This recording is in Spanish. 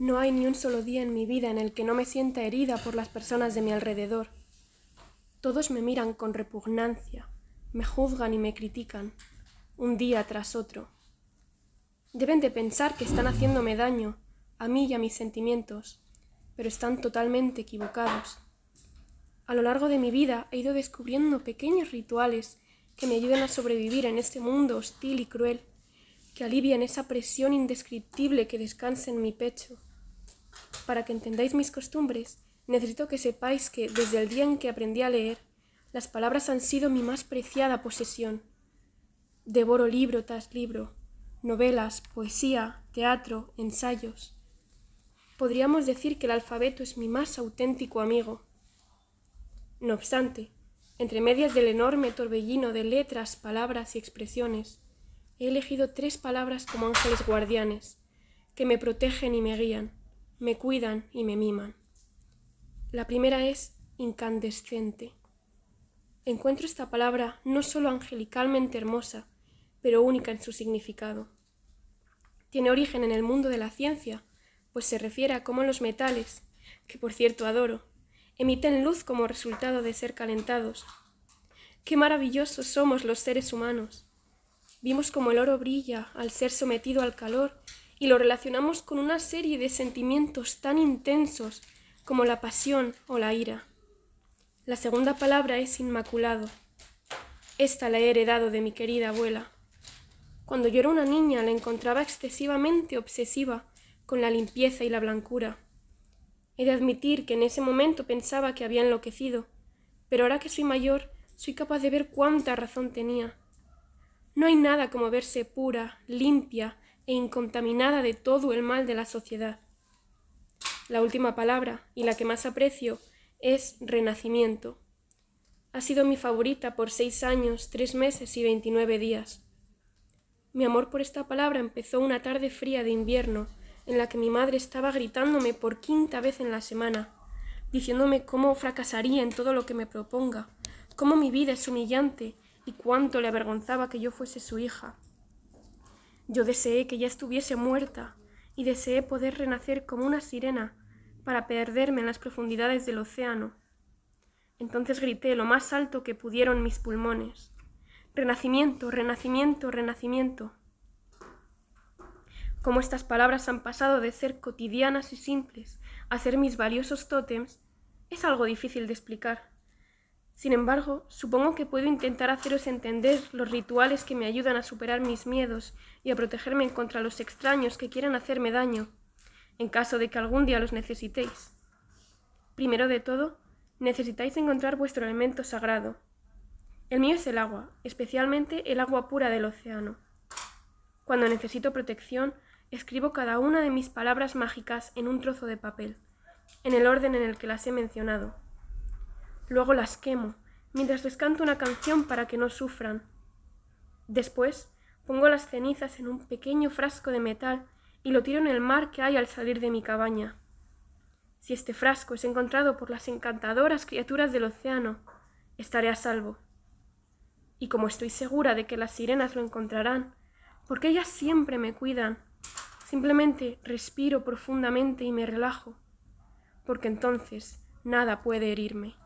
No hay ni un solo día en mi vida en el que no me sienta herida por las personas de mi alrededor. Todos me miran con repugnancia, me juzgan y me critican, un día tras otro. Deben de pensar que están haciéndome daño, a mí y a mis sentimientos, pero están totalmente equivocados. A lo largo de mi vida he ido descubriendo pequeños rituales que me ayudan a sobrevivir en este mundo hostil y cruel, que alivian esa presión indescriptible que descansa en mi pecho. Para que entendáis mis costumbres, necesito que sepáis que desde el día en que aprendí a leer, las palabras han sido mi más preciada posesión. Devoro libro tras libro, novelas, poesía, teatro, ensayos. Podríamos decir que el alfabeto es mi más auténtico amigo. No obstante, entre medias del enorme torbellino de letras, palabras y expresiones, he elegido 3 palabras como ángeles guardianes, que me protegen y me guían, me cuidan y me miman. La primera es incandescente. Encuentro esta palabra no solo angelicalmente hermosa, pero única en su significado. Tiene origen en el mundo de la ciencia, pues se refiere a cómo los metales, que por cierto adoro, emiten luz como resultado de ser calentados. ¡Qué maravillosos somos los seres humanos! Vimos cómo el oro brilla al ser sometido al calor y lo relacionamos con una serie de sentimientos tan intensos como la pasión o la ira. La segunda palabra es inmaculado. Esta la he heredado de mi querida abuela. Cuando yo era una niña la encontraba excesivamente obsesiva con la limpieza y la blancura. He de admitir que en ese momento pensaba que había enloquecido, pero ahora que soy mayor soy capaz de ver cuánta razón tenía. No hay nada como verse pura, limpia e incontaminada de todo el mal de la sociedad. La última palabra, y la que más aprecio, es renacimiento. Ha sido mi favorita por 6 años, 3 meses y 29 días. Mi amor por esta palabra empezó una tarde fría de invierno, en la que mi madre estaba gritándome por 5ª vez en la semana, diciéndome cómo fracasaría en todo lo que me proponga, cómo mi vida es humillante y cuánto le avergonzaba que yo fuese su hija. Yo deseé que ya estuviese muerta y deseé poder renacer como una sirena para perderme en las profundidades del océano. Entonces grité lo más alto que pudieron mis pulmones: renacimiento, renacimiento, renacimiento. Cómo estas palabras han pasado de ser cotidianas y simples a ser mis valiosos tótems es algo difícil de explicar. Sin embargo, supongo que puedo intentar haceros entender los rituales que me ayudan a superar mis miedos y a protegerme contra los extraños que quieran hacerme daño, en caso de que algún día los necesitéis. Primero de todo, necesitáis encontrar vuestro elemento sagrado. El mío es el agua, especialmente el agua pura del océano. Cuando necesito protección, escribo cada una de mis palabras mágicas en un trozo de papel, en el orden en el que las he mencionado. Luego las quemo, mientras les canto una canción para que no sufran. Después, pongo las cenizas en un pequeño frasco de metal y lo tiro en el mar que hay al salir de mi cabaña. Si este frasco es encontrado por las encantadoras criaturas del océano, estaré a salvo. Y como estoy segura de que las sirenas lo encontrarán, porque ellas siempre me cuidan, simplemente respiro profundamente y me relajo, porque entonces nada puede herirme.